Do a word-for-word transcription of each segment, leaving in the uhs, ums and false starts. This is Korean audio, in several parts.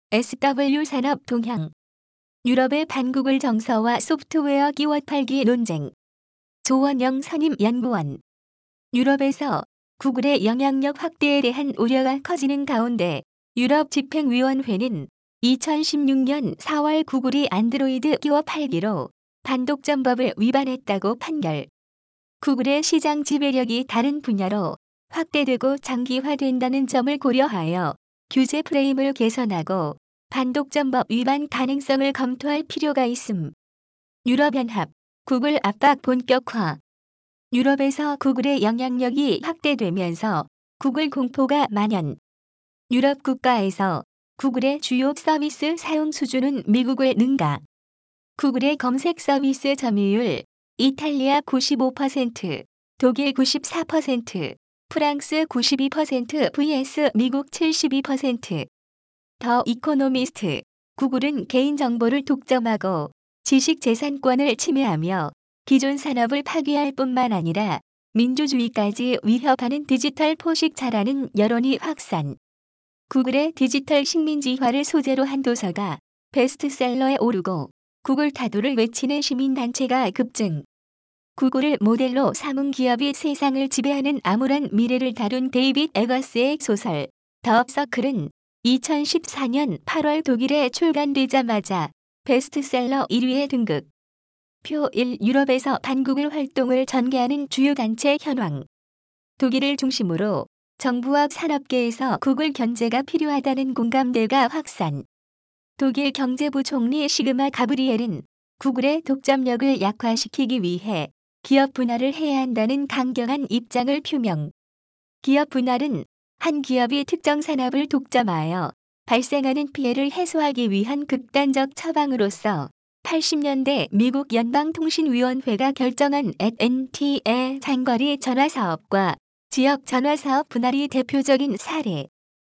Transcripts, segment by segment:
에스더블유 산업 동향. 유럽의 반구글 정서와 소프트웨어 끼워 팔기 논쟁. 조원영 선임 연구원. 유럽에서 구글의 영향력 확대에 대한 우려가 커지는 가운데 유럽 집행위원회는 이천십육 년 사월 구글이 안드로이드 끼워 팔기로 반독점법을 위반했다고 판결. 구글의 시장 지배력이 다른 분야로 확대되고 장기화된다는 점을 고려하여 규제 프레임을 개선하고 반독점법 위반 가능성을 검토할 필요가 있음. 유럽연합, 구글 압박 본격화. 유럽에서 구글의 영향력이 확대되면서 구글 공포가 만연. 유럽 국가에서 구글의 주요 서비스 사용 수준은 미국을 능가. 구글의 검색 서비스 점유율 이탈리아 구십오 퍼센트, 독일 구십사 퍼센트, 프랑스 구십이 퍼센트 vs 미국 칠십이 퍼센트. 더 이코노미스트. 구글은 개인정보를 독점하고 지식재산권을 침해하며 기존 산업을 파괴할 뿐만 아니라 민주주의까지 위협하는 디지털 포식자라는 여론이 확산. 구글의 디지털 식민지화를 소재로 한 도서가 베스트셀러에 오르고 구글 타도를 외치는 시민단체가 급증. 구글을 모델로 삼은 기업이 세상을 지배하는 암울한 미래를 다룬 데이빗 에거스의 소설 더 서클은 이천십사 년 팔월 독일에 출간되자마자 베스트셀러 일 위에 등극. 표 일. 유럽에서 반구글 활동을 전개하는 주요 단체 현황. 독일을 중심으로 정부와 산업계에서 구글 견제가 필요하다는 공감대가 확산. 독일 경제부총리 시그마 가브리엘은 구글의 독점력을 약화시키기 위해 기업 분할을 해야 한다는 강경한 입장을 표명. 기업 분할은 한 기업이 특정 산업을 독점하여 발생하는 피해를 해소하기 위한 극단적 처방으로서 팔십 년대 미국 연방통신위원회가 결정한 앳앤티의 장거리 전화사업과 지역 전화사업 분할이 대표적인 사례.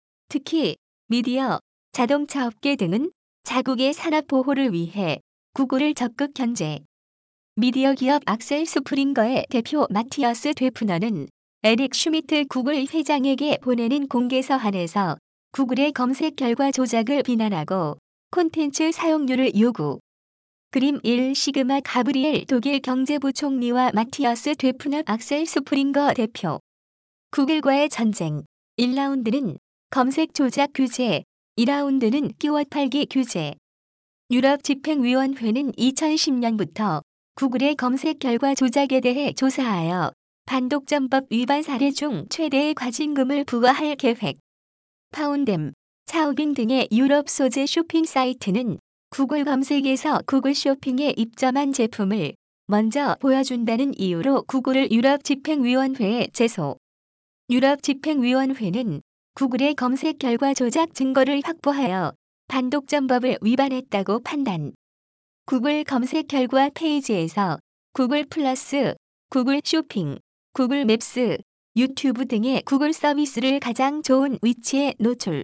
특히 미디어, 자동차 업계 등은 자국의 산업 보호를 위해 구글을 적극 견제. 미디어 기업 악셀 스프링거의 대표 마티어스 데프너는 에릭 슈미트 구글 회장에게 보내는 공개 서한에서 구글의 검색 결과 조작을 비난하고 콘텐츠 사용료를 요구. 그림 일. 시그마 가브리엘 독일 경제부총리와 마티어스 데프너 악셀 스프링거 대표. 구글과의 전쟁. 일 라운드는 검색 조작 규제, 이 라운드는 끼워 팔기 규제. 유럽 집행위원회는 이천십 년부터 구글의 검색 결과 조작에 대해 조사하여 반독점법 위반 사례 중 최대의 과징금을 부과할 계획. 파운뎀, 차오빙 등의 유럽 소재 쇼핑 사이트는 구글 검색에서 구글 쇼핑에 입점한 제품을 먼저 보여준다는 이유로 구글을 유럽 집행위원회에 제소. 유럽 집행위원회는 구글의 검색 결과 조작 증거를 확보하여 반독점법을 위반했다고 판단. 구글 검색 결과 페이지에서 구글 플러스, 구글 쇼핑, 구글 맵스, 유튜브 등의 구글 서비스를 가장 좋은 위치에 노출.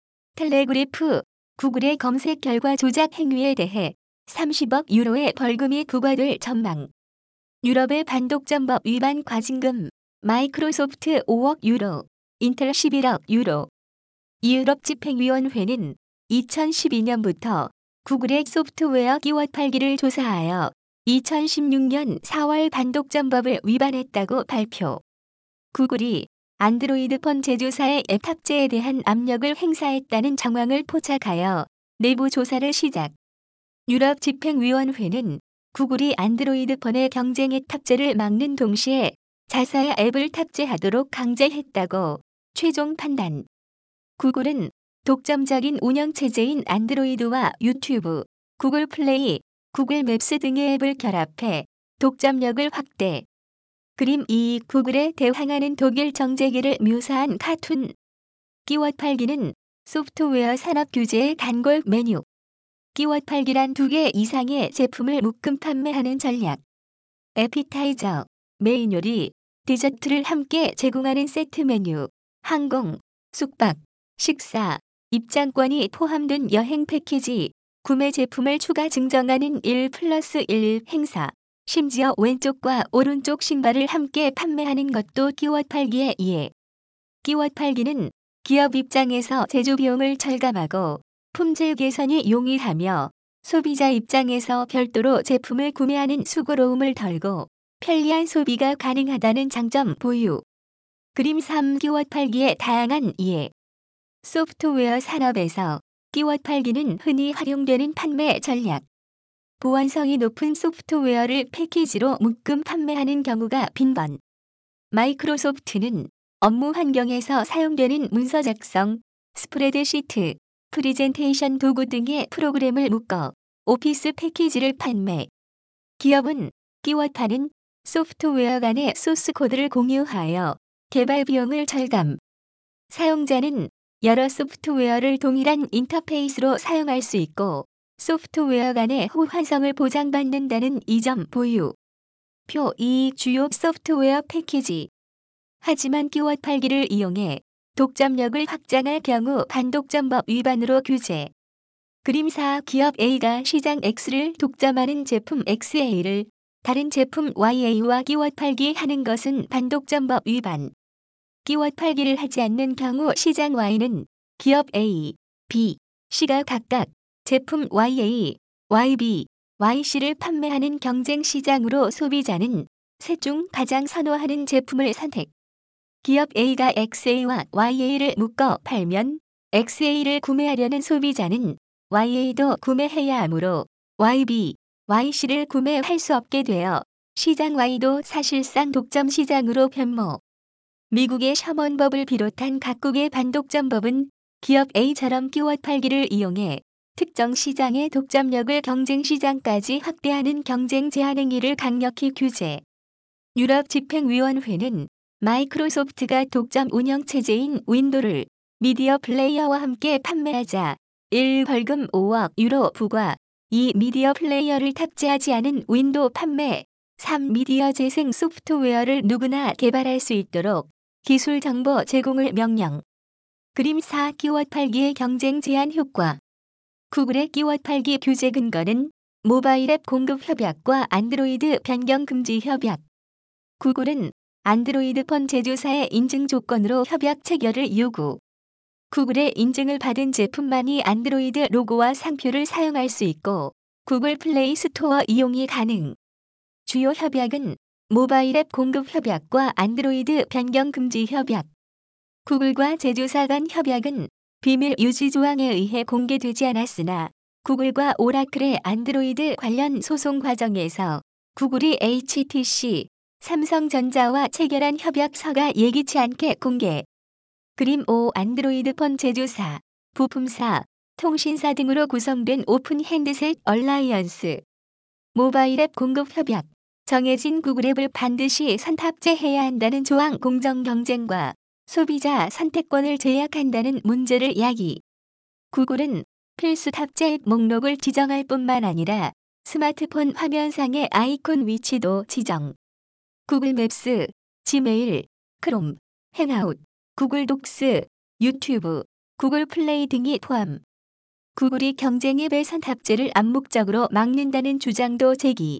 텔레그래프, 구글의 검색 결과 조작 행위에 대해 삼십억 유로의 벌금이 부과될 전망. 유럽의 반독점법 위반 과징금, 마이크로소프트 오억 유로, 인텔 십일억 유로. 유럽 집행위원회는 이천십이 년부터 구글의 소프트웨어 끼워 팔기를 조사하여 이천십육 년 사월 반독점법을 위반했다고 발표. 구글이 안드로이드폰 제조사의 앱 탑재에 대한 압력을 행사했다는 정황을 포착하여 내부 조사를 시작. 유럽 집행위원회는 구글이 안드로이드폰의 경쟁 앱 탑재를 막는 동시에 자사의 앱을 탑재하도록 강제했다고 최종 판단. 구글은 독점적인 운영체제인 안드로이드와 유튜브, 구글 플레이, 구글 맵스 등의 앱을 결합해 독점력을 확대. 그림 이. 구글에 대항하는 독일 정재기를 묘사한 카툰. 끼워 팔기는 소프트웨어 산업 규제의 단골 메뉴. 끼워 팔기란 두 개 이상의 제품을 묶음 판매하는 전략. 에피타이저, 메인 요리, 디저트를 함께 제공하는 세트 메뉴, 항공, 숙박, 식사, 입장권이 포함된 여행 패키지, 구매 제품을 추가 증정하는 일 플러스 일 행사, 심지어 왼쪽과 오른쪽 신발을 함께 판매하는 것도 끼워 팔기의 이해. 끼워 팔기는 기업 입장에서 제조 비용을 절감하고 품질 개선이 용이하며 소비자 입장에서 별도로 제품을 구매하는 수고로움을 덜고 편리한 소비가 가능하다는 장점 보유. 그림 삼. 끼워 팔기의 다양한 이해. 소프트웨어 산업에서 끼워 팔기는 흔히 활용되는 판매 전략. 보안성이 높은 소프트웨어를 패키지로 묶음 판매하는 경우가 빈번. 마이크로소프트는 업무 환경에서 사용되는 문서 작성, 스프레드시트, 프리젠테이션 도구 등의 프로그램을 묶어 오피스 패키지를 판매. 기업은 끼워 파는 소프트웨어 간의 소스 코드를 공유하여 개발 비용을 절감. 사용자는 여러 소프트웨어를 동일한 인터페이스로 사용할 수 있고 소프트웨어 간의 호환성을 보장받는다는 이점 보유. 표 이. 주요 소프트웨어 패키지. 하지만 끼워 팔기를 이용해 독점력을 확장할 경우 반독점법 위반으로 규제. 그림 사. 기업 A가 시장 X를 독점하는 제품 엑스에이를 다른 제품 와이에이와 끼워 팔기 하는 것은 반독점법 위반. 끼워 팔기를 하지 않는 경우 시장 Y는 기업 A, B, C가 각각 제품 와이에이, 와이비, 와이씨를 판매하는 경쟁 시장으로 소비자는 셋 중 가장 선호하는 제품을 선택. 기업 A가 엑스에이와 와이에이를 묶어 팔면 엑스에이를 구매하려는 소비자는 와이에이도 구매해야 하므로 와이비, 와이씨를 구매할 수 없게 되어 시장 Y도 사실상 독점 시장으로 변모. 미국의 셔먼법을 비롯한 각국의 반독점법은 기업 A처럼 끼워 팔기를 이용해 특정 시장의 독점력을 경쟁 시장까지 확대하는 경쟁 제한 행위를 강력히 규제. 유럽 집행위원회는 마이크로소프트가 독점 운영체제인 윈도우를 미디어 플레이어와 함께 판매하자 일. 벌금 오억 유로 부과, 이. 미디어 플레이어를 탑재하지 않은 윈도우 판매, 삼. 미디어 재생 소프트웨어를 누구나 개발할 수 있도록 기술 정보 제공을 명령. 그림 사. 끼워 팔기의 경쟁 제한 효과. 구글의 끼워 팔기 규제 근거는 모바일 앱 공급 협약과 안드로이드 변경 금지 협약. 구글은 안드로이드 폰 제조사의 인증 조건으로 협약 체결을 요구. 구글의 인증을 받은 제품만이 안드로이드 로고와 상표를 사용할 수 있고 구글 플레이 스토어 이용이 가능. 주요 협약은 모바일 앱 공급 협약과 안드로이드 변경 금지 협약. 구글과 제조사 간 협약은 비밀 유지 조항에 의해 공개되지 않았으나 구글과 오라클의 안드로이드 관련 소송 과정에서 구글이 에이치티씨, 삼성전자와 체결한 협약서가 예기치 않게 공개. 그림 오. 안드로이드 폰 제조사, 부품사, 통신사 등으로 구성된 오픈 핸드셋 얼라이언스. 모바일 앱 공급 협약. 정해진 구글 앱을 반드시 선탑재해야 한다는 조항 공정 경쟁과 소비자 선택권을 제약한다는 문제를 야기. 구글은 필수 탑재 앱 목록을 지정할 뿐만 아니라 스마트폰 화면상의 아이콘 위치도 지정. 구글 맵스, 지메일, 크롬, 행아웃, 구글 독스, 유튜브, 구글 플레이 등이 포함. 구글이 경쟁 앱의 선탑재를 암묵적으로 막는다는 주장도 제기.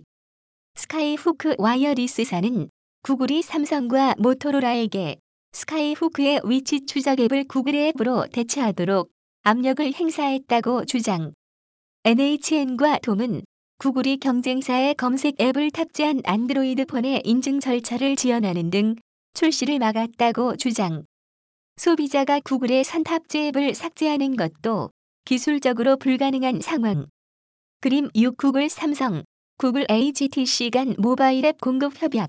스카이후크 와이어리스사는 구글이 삼성과 모토로라에게 스카이후크의 위치 추적 앱을 구글의 앱으로 대체하도록 압력을 행사했다고 주장. 엔에이치엔과 돔은 구글이 경쟁사의 검색 앱을 탑재한 안드로이드 폰의 인증 절차를 지연하는 등 출시를 막았다고 주장. 소비자가 구글의 선탑재 앱을 삭제하는 것도 기술적으로 불가능한 상황. 그림 육. 구글 삼성, 구글 에이치티씨 간 모바일 앱 공급 협약.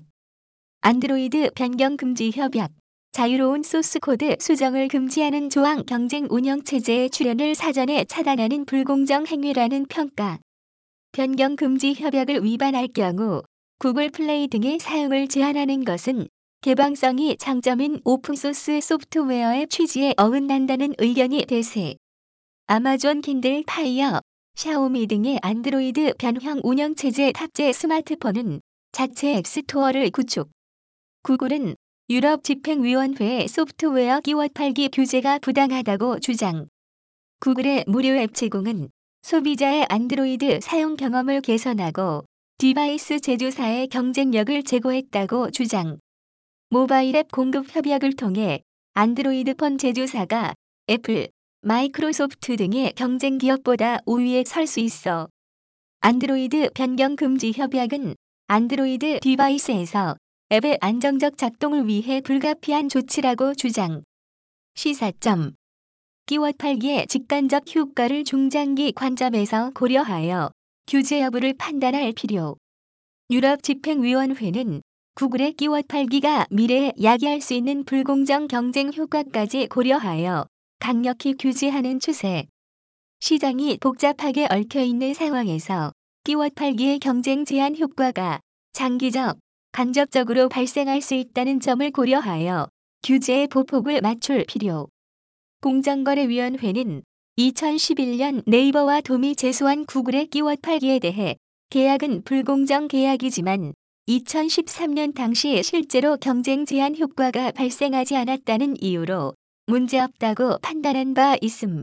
안드로이드 변경 금지 협약. 자유로운 소스코드 수정을 금지하는 조항 경쟁 운영체제의 출현을 사전에 차단하는 불공정 행위라는 평가. 변경 금지 협약을 위반할 경우 구글 플레이 등의 사용을 제한하는 것은 개방성이 장점인 오픈소스 소프트웨어의 취지에 어긋난다는 의견이 대세. 아마존 킨들 파이어, 샤오미 등의 안드로이드 변형 운영체제 탑재 스마트폰은 자체 앱스토어를 구축. 구글은 유럽 집행위원회의 소프트웨어 끼워 팔기 규제가 부당하다고 주장. 구글의 무료 앱 제공은 소비자의 안드로이드 사용 경험을 개선하고 디바이스 제조사의 경쟁력을 제고했다고 주장. 모바일 앱 공급 협약을 통해 안드로이드 폰 제조사가 애플, 마이크로소프트 등의 경쟁 기업보다 우위에 설 수 있어. 안드로이드 변경 금지 협약은 안드로이드 디바이스에서 앱의 안정적 작동을 위해 불가피한 조치라고 주장. 시사점. 끼워 팔기의 직관적 효과를 중장기 관점에서 고려하여 규제 여부를 판단할 필요. 유럽 집행위원회는 구글의 끼워 팔기가 미래에 야기할 수 있는 불공정 경쟁 효과까지 고려하여 강력히 규제하는 추세. 시장이 복잡하게 얽혀있는 상황에서 끼워 팔기의 경쟁 제한 효과가 장기적, 간접적으로 발생할 수 있다는 점을 고려하여 규제의 보폭을 맞출 필요. 공정거래위원회는 이천십일 년 네이버와 돔이 제소한 구글의 끼워 팔기에 대해 계약은 불공정 계약이지만 이천십삼 년 당시 실제로 경쟁 제한 효과가 발생하지 않았다는 이유로 문제없다고 판단한 바 있음.